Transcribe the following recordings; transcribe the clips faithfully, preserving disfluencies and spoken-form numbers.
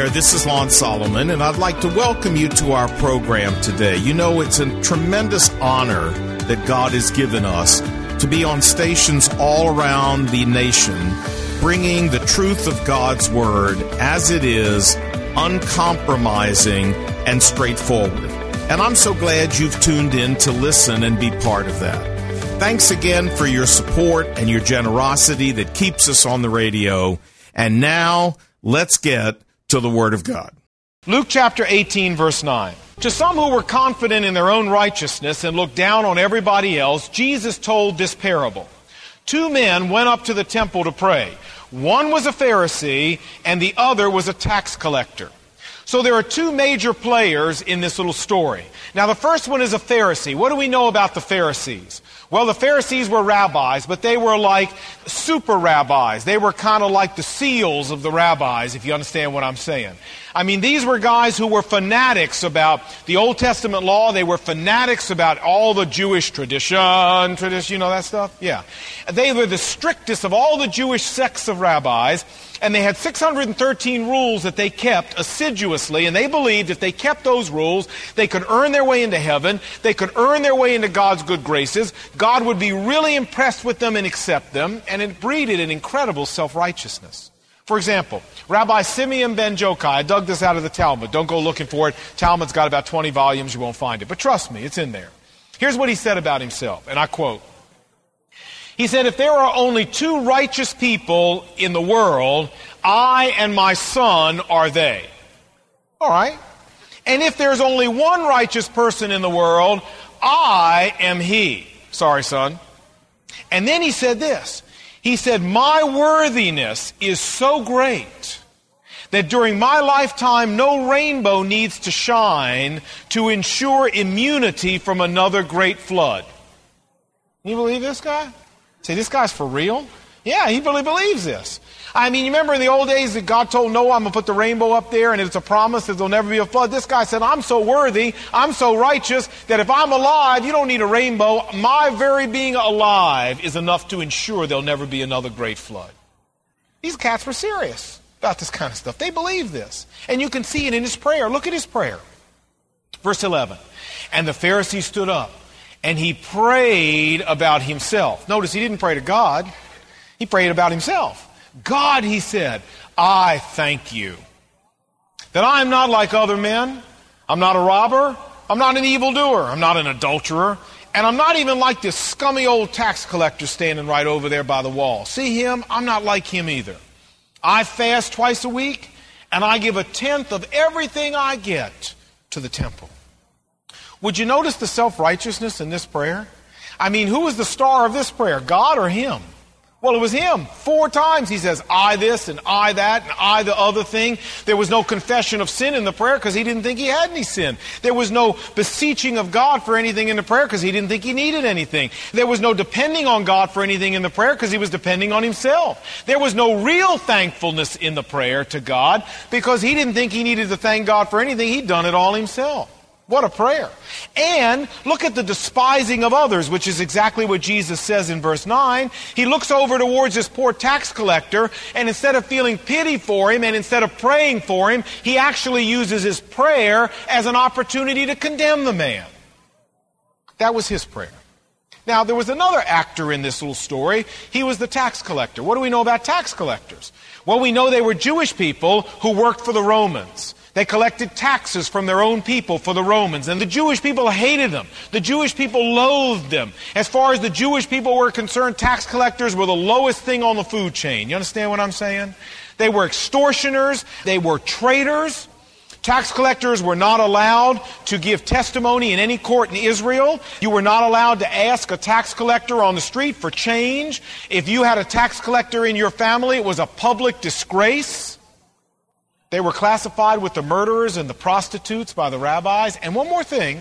there. This is Lon Solomon, and I'd like to welcome you to our program today. You know, it's a tremendous honor that God has given us to be on stations all around the nation, bringing the truth of God's Word as it is, uncompromising and straightforward. And I'm so glad you've tuned in to listen and be part of that. Thanks again for your support and your generosity that keeps us on the radio. And now, let's get to the Word of God. Luke chapter eighteen, verse nine. To some who were confident in their own righteousness and looked down on everybody else, Jesus told this parable. Two men went up to the temple to pray. One was a Pharisee and the other was a tax collector. So there are two major players in this little story. Now the first one is a Pharisee. What do we know about the Pharisees? Well, the Pharisees were rabbis, but they were like super rabbis. They were kind of like the SEALs of the rabbis, if you understand what I'm saying. I mean, these were guys who were fanatics about the Old Testament law. They were fanatics about all the Jewish tradition, tradition, you know that stuff? Yeah. They were the strictest of all the Jewish sects of rabbis, and they had six hundred thirteen rules that they kept assiduously, and they believed if they kept those rules, they could earn their way into heaven, they could earn their way into God's good graces, God would be really impressed with them and accept them, and it breeded an incredible self-righteousness. For example, Rabbi Simeon ben Jokai, I dug this out of the Talmud. Don't go looking for it. Talmud's got about twenty volumes. You won't find it. But trust me, it's in there. Here's what he said about himself, and I quote. He said, if there are only two righteous people in the world, I and my son are they. All right. And if there's only one righteous person in the world, I am he. Sorry, son. And then he said this. He said, my worthiness is so great that during my lifetime no rainbow needs to shine to ensure immunity from another great flood. Can you believe this guy? Say, this guy's for real? Yeah, he really believes this. I mean, you remember in the old days that God told Noah, I'm going to put the rainbow up there and it's a promise that there'll never be a flood. This guy said, I'm so worthy, I'm so righteous, that if I'm alive, you don't need a rainbow. My very being alive is enough to ensure there'll never be another great flood. These cats were serious about this kind of stuff. They believe this. And you can see it in his prayer. Look at his prayer. Verse eleven. And the Pharisee stood up and he prayed about himself. Notice he didn't pray to God. He prayed about himself. God, he said, I thank you that I am not like other men. I'm not a robber. I'm not an evildoer. I'm not an adulterer. And I'm not even like this scummy old tax collector standing right over there by the wall. See him? I'm not like him either. I fast twice a week, and I give a tenth of everything I get to the temple. Would you notice the self-righteousness in this prayer? I mean, who was the star of this prayer, God or him? Well, it was him. Four times he says, I this and I that and I the other thing. There was no confession of sin in the prayer because he didn't think he had any sin. There was no beseeching of God for anything in the prayer because he didn't think he needed anything. There was no depending on God for anything in the prayer because he was depending on himself. There was no real thankfulness in the prayer to God because he didn't think he needed to thank God for anything. He'd done it all himself. What a prayer. And look at the despising of others, which is exactly what Jesus says in verse nine. He looks over towards this poor tax collector, and instead of feeling pity for him and instead of praying for him, he actually uses his prayer as an opportunity to condemn the man. That was his prayer. Now, there was another actor in this little story. He was the tax collector. What do we know about tax collectors? Well, we know they were Jewish people who worked for the Romans. They collected taxes from their own people for the Romans. And the Jewish people hated them. The Jewish people loathed them. As far as the Jewish people were concerned, tax collectors were the lowest thing on the food chain. You understand what I'm saying? They were extortioners. They were traitors. Tax collectors were not allowed to give testimony in any court in Israel. You were not allowed to ask a tax collector on the street for change. If you had a tax collector in your family, it was a public disgrace. They were classified with the murderers and the prostitutes by the rabbis. And one more thing,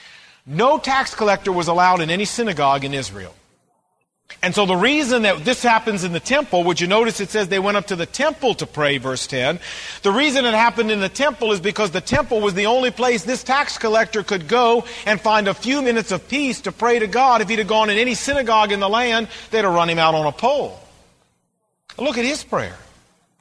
no tax collector was allowed in any synagogue in Israel. And so the reason that this happens in the temple, would you notice it says they went up to the temple to pray, verse ten. The reason it happened in the temple is because the temple was the only place this tax collector could go and find a few minutes of peace to pray to God. If he'd have gone in any synagogue in the land, they'd have run him out on a pole. Look at his prayer.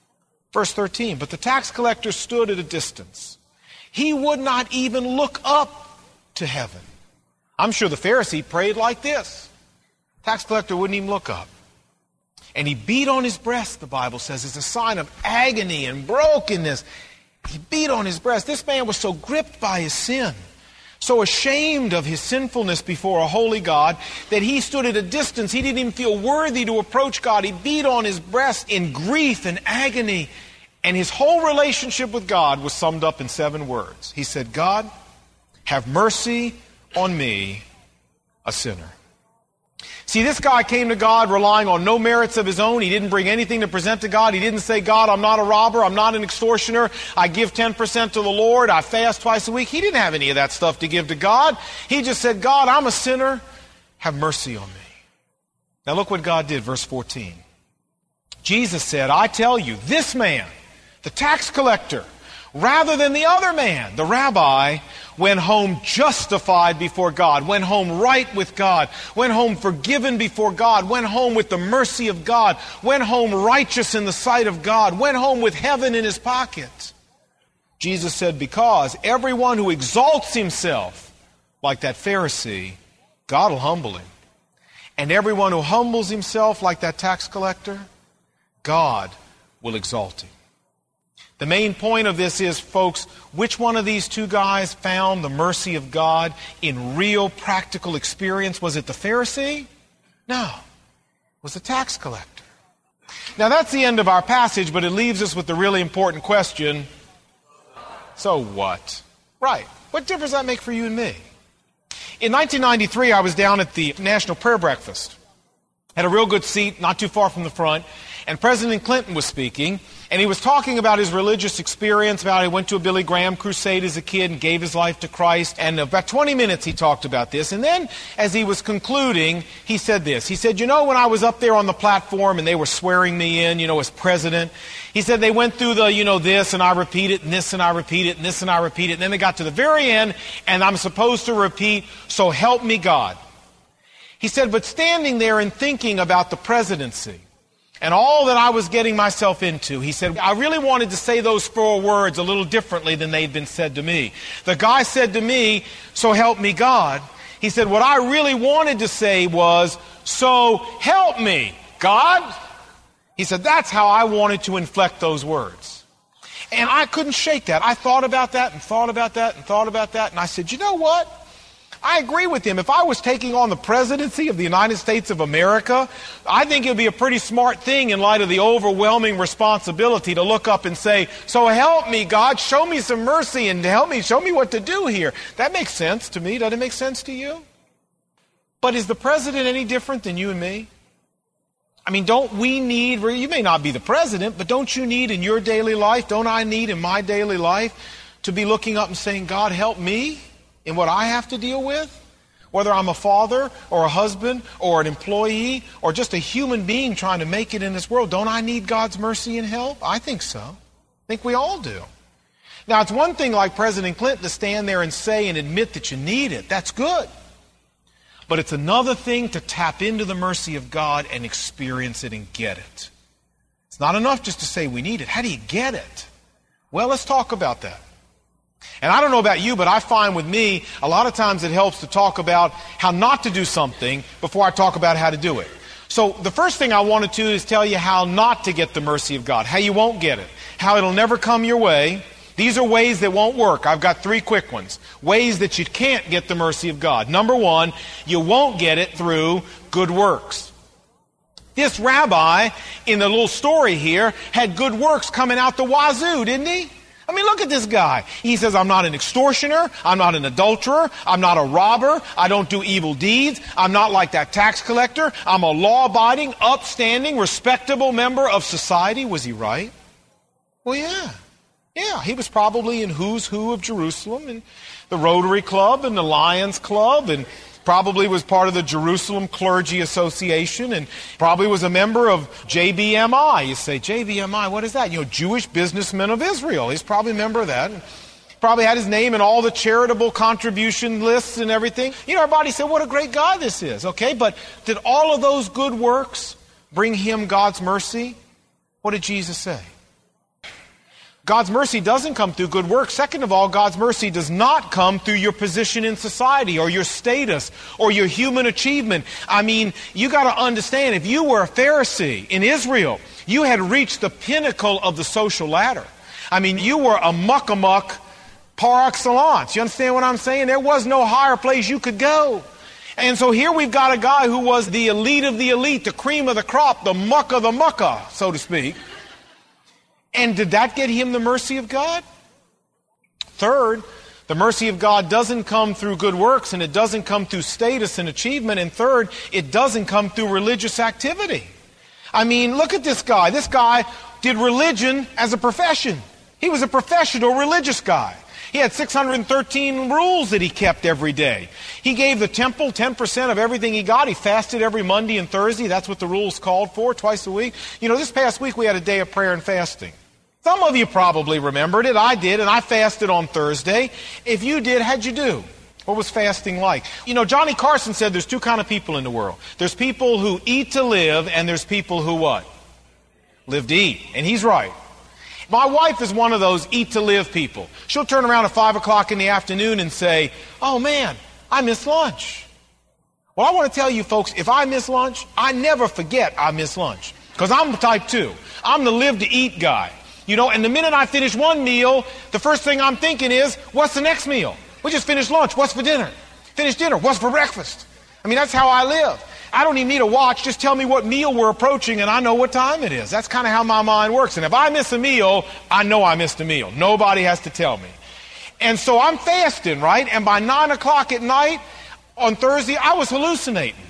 Verse thirteen, but the tax collector stood at a distance. He would not even look up to heaven. I'm sure the Pharisee prayed like this. Tax collector wouldn't even look up. And he beat on his breast, the Bible says, as a sign of agony and brokenness. He beat on his breast. This man was so gripped by his sin, so ashamed of his sinfulness before a holy God, that he stood at a distance. He didn't even feel worthy to approach God. He beat on his breast in grief and agony. And his whole relationship with God was summed up in seven words. He said, God, have mercy on me, a sinner. See, this guy came to God relying on no merits of his own. He didn't bring anything to present to God. He didn't say, God, I'm not a robber. I'm not an extortioner. I give ten percent to the Lord. I fast twice a week. He didn't have any of that stuff to give to God. He just said, God, I'm a sinner. Have mercy on me. Now look what God did, verse fourteen. Jesus said, I tell you, this man, the tax collector, rather than the other man, the rabbi, went home justified before God, went home right with God, went home forgiven before God, went home with the mercy of God, went home righteous in the sight of God, went home with heaven in his pocket. Jesus said, because everyone who exalts himself like that Pharisee, God will humble him. And everyone who humbles himself like that tax collector, God will exalt him. The main point of this is, folks, which one of these two guys found the mercy of God in real practical experience? Was it the Pharisee? No. It was the tax collector. Now that's the end of our passage, but it leaves us with the really important question, so what? Right. What difference does that make for you and me? In nineteen ninety-three, I was down at the National Prayer Breakfast. Had a real good seat, not too far from the front, and President Clinton was speaking. And he was talking about his religious experience, about how he went to a Billy Graham crusade as a kid and gave his life to Christ. And about twenty minutes he talked about this. And then as he was concluding, he said this. He said, you know, when I was up there on the platform and they were swearing me in, you know, as president, he said they went through the, you know, this and I repeat it and this and I repeat it and this and I repeat it. And then they got to the very end and I'm supposed to repeat, so help me God. He said, but standing there and thinking about the presidency, and all that I was getting myself into, he said, I really wanted to say those four words a little differently than they'd been said to me. The guy said to me, so help me God. He said, what I really wanted to say was, so help me God. He said, that's how I wanted to inflect those words. And I couldn't shake that. I thought about that and thought about that and thought about that. And I said, you know what? I agree with him. If I was taking on the presidency of the United States of America, I think it would be a pretty smart thing in light of the overwhelming responsibility to look up and say, so help me, God, show me some mercy and help me, show me what to do here. That makes sense to me. Doesn't it make sense to you? But is the president any different than you and me? I mean, don't we need, you may not be the president, but don't you need in your daily life, don't I need in my daily life to be looking up and saying, God, help me in what I have to deal with, whether I'm a father or a husband or an employee or just a human being trying to make it in this world? Don't I need God's mercy and help? I think so. I think we all do. Now, it's one thing like President Clinton to stand there and say and admit that you need it. That's good. But it's another thing to tap into the mercy of God and experience it and get it. It's not enough just to say we need it. How do you get it? Well, let's talk about that. And I don't know about you, but I find with me, a lot of times it helps to talk about how not to do something before I talk about how to do it. So the first thing I wanted to is tell you how not to get the mercy of God, how you won't get it, how it'll never come your way. These are ways that won't work. I've got three quick ones. Ways that you can't get the mercy of God. Number one, you won't get it through good works. This rabbi in the little story here had good works coming out the wazoo, didn't he? I mean, look at this guy. He says, I'm not an extortioner. I'm not an adulterer. I'm not a robber. I don't do evil deeds. I'm not like that tax collector. I'm a law-abiding, upstanding, respectable member of society. Was he right? Well, yeah. Yeah, he was probably in who's who of Jerusalem, and the Rotary Club and the Lions Club, and probably was part of the Jerusalem Clergy Association, and probably was a member of J B M I. You say, J B M I, what is that? You know, Jewish Businessmen of Israel. He's probably a member of that. And probably had his name in all the charitable contribution lists and everything. You know, everybody said, what a great God this is. Okay, but did all of those good works bring him God's mercy? What did Jesus say? God's mercy doesn't come through good works. Second of all, God's mercy does not come through your position in society or your status or your human achievement. I mean, you got to understand, if you were a Pharisee in Israel, you had reached the pinnacle of the social ladder. I mean, you were a muck-a-muck par excellence. You understand what I'm saying? There was no higher place you could go. And so here we've got a guy who was the elite of the elite, the cream of the crop, the muck of the mucka, so to speak. And did that get him the mercy of God? Third, the mercy of God doesn't come through good works, and it doesn't come through status and achievement. And third, it doesn't come through religious activity. I mean, look at this guy. This guy did religion as a profession. He was a professional religious guy. He had six hundred thirteen rules that he kept every day. He gave the temple ten percent of everything he got. He fasted every Monday and Thursday. That's what the rules called for, twice a week. You know, this past week we had a day of prayer and fasting. Some of you probably remembered it. I did, and I fasted on Thursday. If you did, how'd you do? What was fasting like? You know, Johnny Carson said there's two kind of people in the world. There's people who eat to live, and there's people who what? Live to eat. And he's right. My wife is one of those eat to live people. She'll turn around at five o'clock in the afternoon and say, oh man, I miss lunch. Well, I want to tell you folks, if I miss lunch, I never forget I miss lunch. Because I'm the type two. I'm the live to eat guy. You know, and the minute I finish one meal, the first thing I'm thinking is, what's the next meal? We just finished lunch. What's for dinner? Finish dinner. What's for breakfast? I mean, that's how I live. I don't even need a watch. Just tell me what meal we're approaching and I know what time it is. That's kind of how my mind works. And if I miss a meal, I know I missed a meal. Nobody has to tell me. And so I'm fasting, right? And by nine o'clock at night on Thursday, I was hallucinating.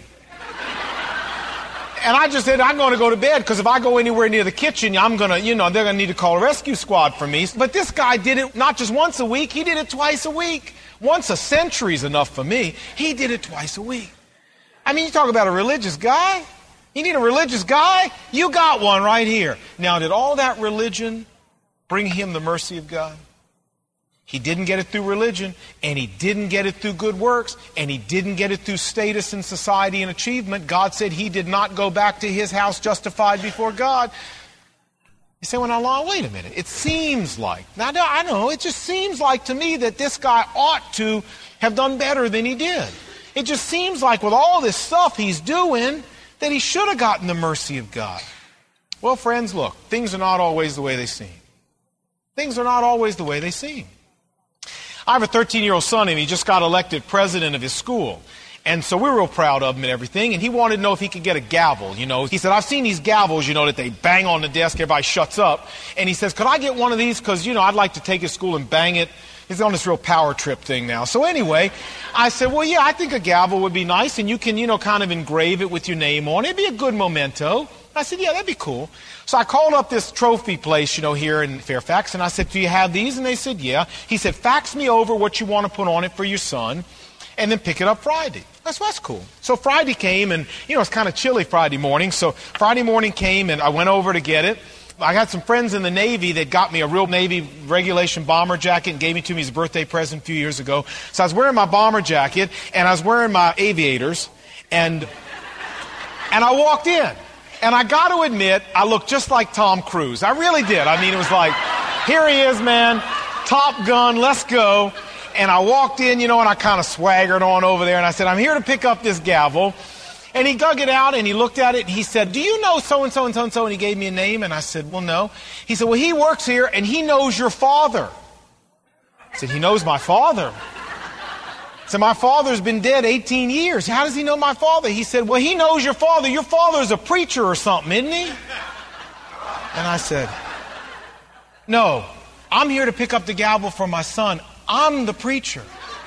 And I just said, I'm going to go to bed because if I go anywhere near the kitchen, I'm going to, you know, they're going to need to call a rescue squad for me. But this guy did it not just once a week. He did it twice a week. Once a century is enough for me. He did it twice a week. I mean, you talk about a religious guy. You need a religious guy? You got one right here. Now, did all that religion bring him the mercy of God? He didn't get it through religion, and he didn't get it through good works, and he didn't get it through status in society and achievement. God said he did not go back to his house justified before God. You say, well, now, Lon, wait a minute. It seems like, now, I know, it just seems like to me that this guy ought to have done better than he did. It just seems like with all this stuff he's doing, that he should have gotten the mercy of God. Well, friends, look, things are not always the way they seem. Things are not always the way they seem. I have a thirteen-year-old son, and he just got elected president of his school. And so we're real proud of him and everything. And he wanted to know if he could get a gavel, you know. He said, I've seen these gavels, you know, that they bang on the desk, everybody shuts up. And he says, could I get one of these? Because, you know, I'd like to take his school and bang it. He's on this real power trip thing now. So anyway, I said, well, yeah, I think a gavel would be nice. And you can, you know, kind of engrave it with your name on it. It'd be a good memento. I said, yeah, that'd be cool. So I called up this trophy place, you know, here in Fairfax, and I said, do you have these? And they said, yeah. He said, fax me over what you want to put on it for your son, and then pick it up Friday. I said, that's cool. So Friday came, and, you know, it's kind of chilly Friday morning. So Friday morning came, and I went over to get it. I had some friends in the Navy that got me a real Navy regulation bomber jacket and gave it to me as a birthday present a few years ago. So I was wearing my bomber jacket, and I was wearing my aviators, and and I walked in. And I got to admit, I looked just like Tom Cruise. I really did. I mean, it was like, here he is, man, Top Gun, let's go. And I walked in, you know, and I kind of swaggered on over there, and I said, I'm here to pick up this gavel. And he dug it out, and he looked at it, and he said, do you know so-and-so and so-and-so? And he gave me a name, and I said, well, no. He said, well, he works here, and he knows your father. I said, he knows my father? I said, my father's been dead eighteen years. How does he know my father? He said, well, he knows your father. Your father's a preacher or something, isn't he? And I said, no, I'm here to pick up the gavel for my son. I'm the preacher.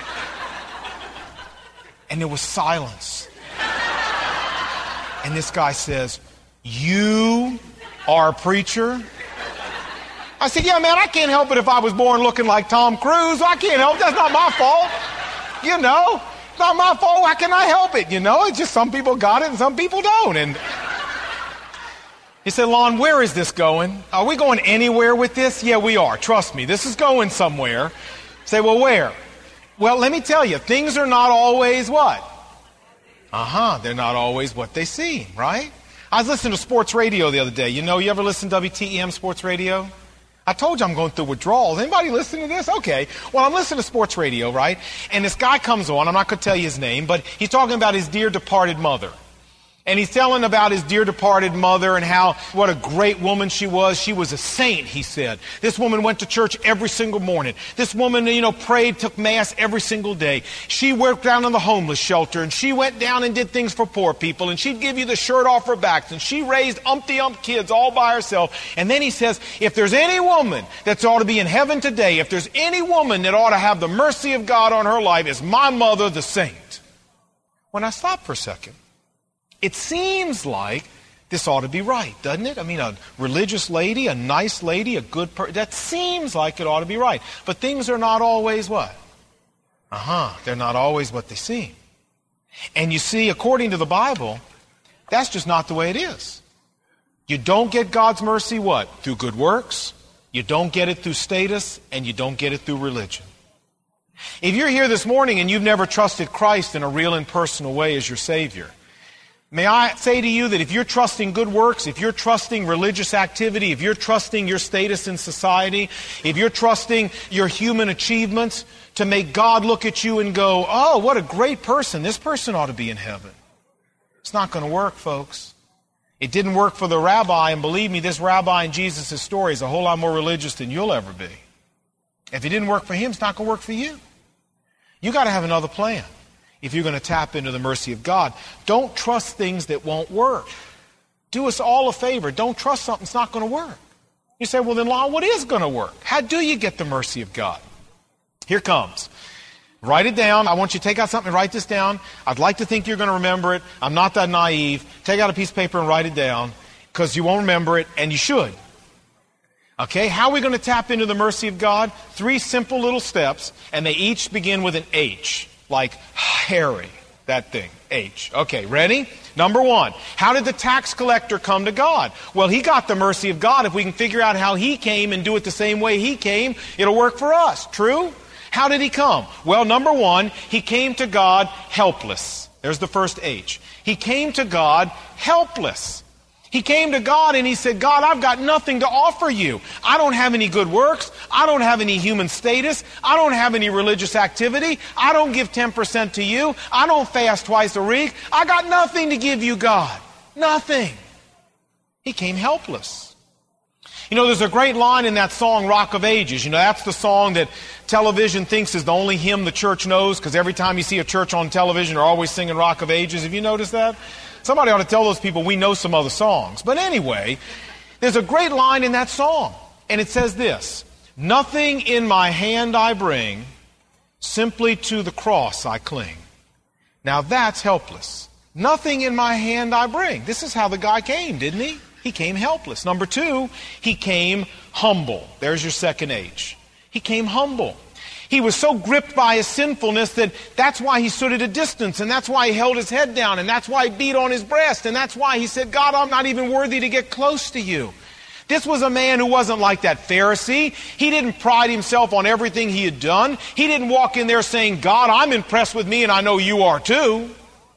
And there was silence. And this guy says, you are a preacher? I said, yeah, man, I can't help it if I was born looking like Tom Cruise. I can't help it. That's not my fault. You know, it's not my fault. How can I help it? You know, it's just some people got it and some people don't. And he said, Lon, where is this going? Are we going anywhere with this? Yeah, we are. Trust me, this is going somewhere. Say, well, where? Well, let me tell you, things are not always what? Uh-huh, they're not always what they seem, right? I was listening to sports radio the other day. You know, you ever listen to W T E M sports radio? I told you I'm going through withdrawals. Anybody listening to this? Okay. Well, I'm listening to sports radio, right? And this guy comes on. I'm not going to tell you his name, but he's talking about his dear departed mother. And he's telling about his dear departed mother and how, what a great woman she was. She was a saint, he said. This woman went to church every single morning. This woman, you know, prayed, took mass every single day. She worked down in the homeless shelter, and she went down and did things for poor people, and she'd give you the shirt off her back, and she raised umpty-ump kids all by herself. And then he says, if there's any woman that ought to be in heaven today, if there's any woman that ought to have the mercy of God on her life, it's my mother, the saint. When I stop for a second, it seems like this ought to be right, doesn't it? I mean, a religious lady, a nice lady, a good person, that seems like it ought to be right. But things are not always what? Uh-huh, they're not always what they seem. And you see, according to the Bible, that's just not the way it is. You don't get God's mercy what? Through good works. You don't get it through status, and you don't get it through religion. If you're here this morning and you've never trusted Christ in a real and personal way as your Savior, may I say to you that if you're trusting good works, if you're trusting religious activity, if you're trusting your status in society, if you're trusting your human achievements to make God look at you and go, oh, what a great person, this person ought to be in heaven. It's not going to work, folks. It didn't work for the rabbi, and believe me, this rabbi in Jesus' story is a whole lot more religious than you'll ever be. If it didn't work for him, it's not going to work for you. You got to have another plan. If you're going to tap into the mercy of God, don't trust things that won't work. Do us all a favor. Don't trust something that's not going to work. You say, well, then, Lon, what is going to work? How do you get the mercy of God? Here comes. Write it down. I want you to take out something and write this down. I'd like to think you're going to remember it. I'm not that naive. Take out a piece of paper and write it down, because you won't remember it, and you should. Okay, how are we going to tap into the mercy of God? Three simple little steps, and they each begin with an H. Like Harry, that thing, H. Okay, ready? Number one, how did the tax collector come to God? Well, he got the mercy of God. If we can figure out how he came and do it the same way he came, it'll work for us. True? How did he come? Well, number one, he came to God helpless. There's the first H. He came to God helpless. He came to God and he said, God, I've got nothing to offer you. I don't have any good works. I don't have any human status. I don't have any religious activity. I don't give ten percent to you. I don't fast twice a week. I got nothing to give you, God. Nothing. He came helpless. You know, there's a great line in that song, Rock of Ages. You know, that's the song that television thinks is the only hymn the church knows, because every time you see a church on television, they're always singing Rock of Ages. Have you noticed that? Somebody ought to tell those people we know some other songs. But anyway, there's a great line in that song. And it says this, nothing in my hand I bring, simply to the cross I cling. Now that's helpless. Nothing in my hand I bring. This is how the guy came, didn't he? He came helpless. Number two, he came humble. There's your second H. He came humble. He was so gripped by his sinfulness that that's why he stood at a distance, and that's why he held his head down, and that's why he beat on his breast, and that's why he said, God, I'm not even worthy to get close to you. This was a man who wasn't like that Pharisee. He didn't pride himself on everything he had done. He didn't walk in there saying, God, I'm impressed with me, and I know you are too.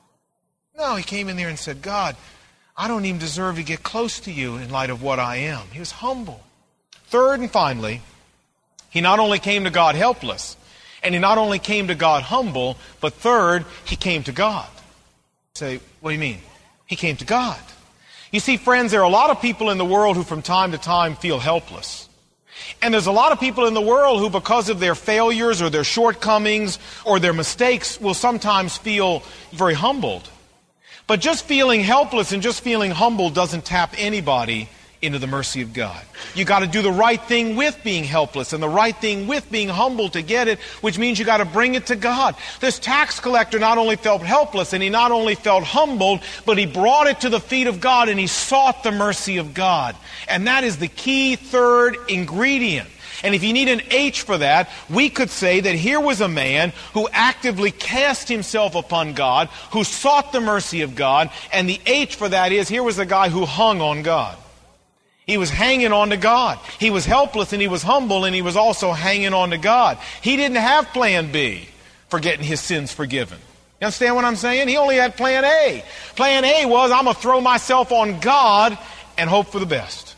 No, he came in there and said, God, I don't even deserve to get close to you in light of what I am. He was humble. Third and finally, he not only came to God helpless, and he not only came to God humble, but third, he came to God. Say, what do you mean? He came to God. You see, friends, there are a lot of people in the world who from time to time feel helpless. And there's a lot of people in the world who, because of their failures or their shortcomings or their mistakes, will sometimes feel very humbled. But just feeling helpless and just feeling humble doesn't tap anybody into the mercy of God. You got to do the right thing with being helpless and the right thing with being humble to get it, which means you got to bring it to God. This tax collector not only felt helpless and he not only felt humbled, but he brought it to the feet of God and he sought the mercy of God. And that is the key third ingredient. And if you need an H for that, we could say that here was a man who actively cast himself upon God, who sought the mercy of God, and the H for that is, here was a guy who hung on God. He was hanging on to God. He was helpless and he was humble and he was also hanging on to God. He didn't have plan B for getting his sins forgiven. You understand what I'm saying? He only had plan A. Plan A was, I'm going to throw myself on God and hope for the best.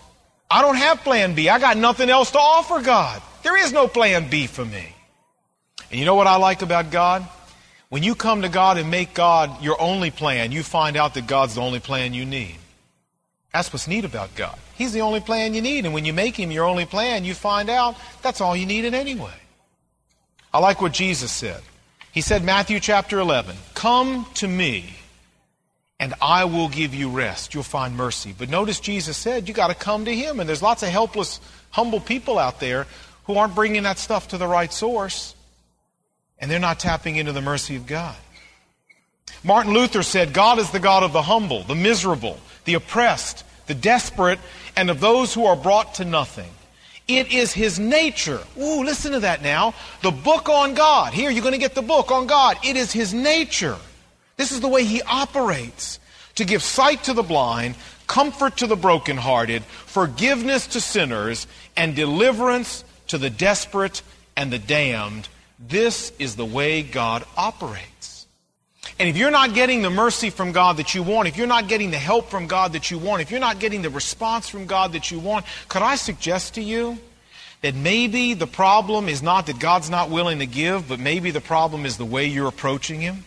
I don't have plan B. I got nothing else to offer God. There is no plan B for me. And you know what I like about God? When you come to God and make God your only plan, you find out that God's the only plan you need. That's what's neat about God. He's the only plan you need. And when you make Him your only plan, you find out that's all you needed anyway. I like what Jesus said. He said, Matthew chapter eleven, come to me and I will give you rest. You'll find mercy. But notice Jesus said, you got to come to Him. And there's lots of helpless, humble people out there who aren't bringing that stuff to the right source. And they're not tapping into the mercy of God. Martin Luther said, God is the God of the humble, the miserable, the oppressed, the desperate, and of those who are brought to nothing. It is His nature. Ooh, listen to that now. The book on God. Here, you're going to get the book on God. It is His nature. This is the way He operates. To give sight to the blind, comfort to the brokenhearted, forgiveness to sinners, and deliverance to the desperate and the damned. This is the way God operates. And if you're not getting the mercy from God that you want, if you're not getting the help from God that you want, if you're not getting the response from God that you want, could I suggest to you that maybe the problem is not that God's not willing to give, but maybe the problem is the way you're approaching Him?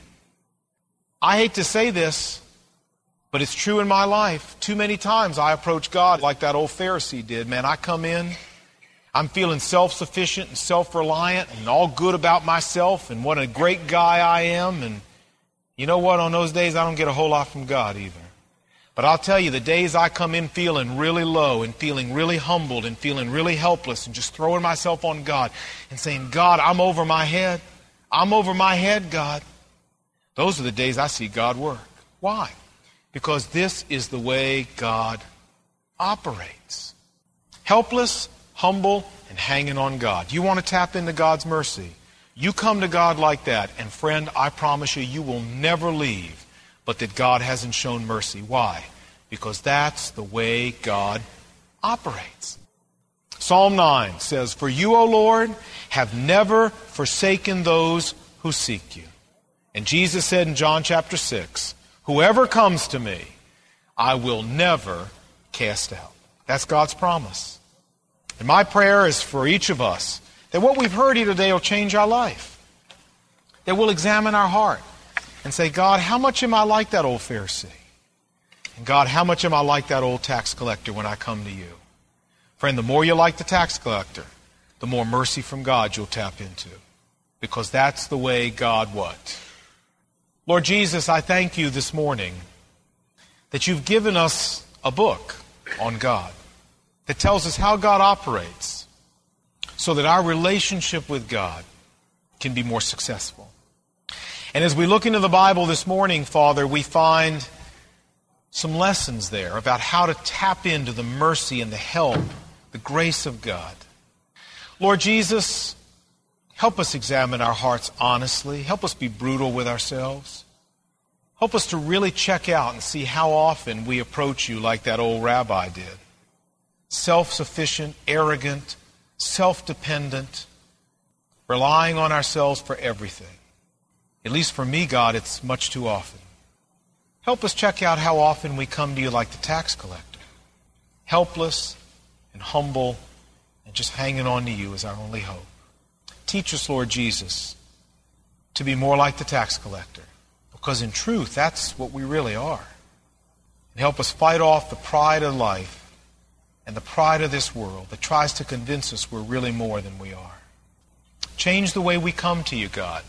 I hate to say this, but it's true in my life. Too many times I approach God like that old Pharisee did. Man, I come in, I'm feeling self-sufficient and self-reliant and all good about myself and what a great guy I am. And you know what? On those days, I don't get a whole lot from God either. But I'll tell you, the days I come in feeling really low and feeling really humbled and feeling really helpless and just throwing myself on God and saying, God, I'm over my head. I'm over my head, God. Those are the days I see God work. Why? Because this is the way God operates. Helpless, humble, and hanging on God. You want to tap into God's mercy. You come to God like that, and friend, I promise you, you will never leave, but that God hasn't shown mercy. Why? Because that's the way God operates. Psalm nine says, for you, O Lord, have never forsaken those who seek you. And Jesus said in John chapter six, whoever comes to me, I will never cast out. That's God's promise. And my prayer is for each of us that what we've heard here today will change our life. That we'll examine our heart and say, God, how much am I like that old Pharisee? And God, how much am I like that old tax collector when I come to you? Friend, the more you like the tax collector, the more mercy from God you'll tap into. Because that's the way God what? Lord Jesus, I thank you this morning that you've given us a book on God that tells us how God operates so that our relationship with God can be more successful. And as we look into the Bible this morning, Father, we find some lessons there about how to tap into the mercy and the help, the grace of God. Lord Jesus, help us examine our hearts honestly. Help us be brutal with ourselves. Help us to really check out and see how often we approach you like that old rabbi did. Self-sufficient, arrogant, self-dependent, relying on ourselves for everything. At least for me, God, it's much too often. Help us check out how often we come to you like the tax collector, helpless and humble and just hanging on to you as our only hope. Teach us, Lord Jesus, to be more like the tax collector, because in truth, that's what we really are. And help us fight off the pride of life and the pride of this world that tries to convince us we're really more than we are. Change the way we come to you, God,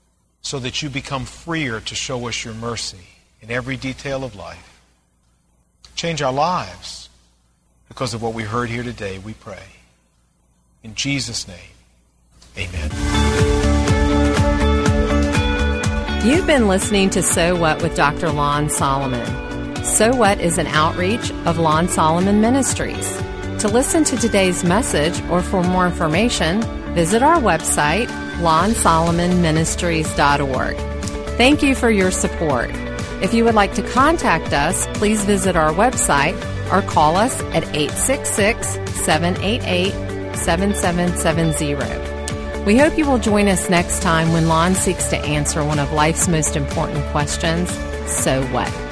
so that you become freer to show us your mercy in every detail of life. Change our lives because of what we heard here today, we pray. In Jesus' name, amen. You've been listening to So What with Doctor Lon Solomon. So What is an outreach of Lon Solomon Ministries. To listen to today's message or for more information, visit our website, lon solomon ministries dot org. Thank you for your support. If you would like to contact us, please visit our website or call us at eight six six, seven eight eight, seven seven seven zero. We hope you will join us next time when Lon seeks to answer one of life's most important questions, so what?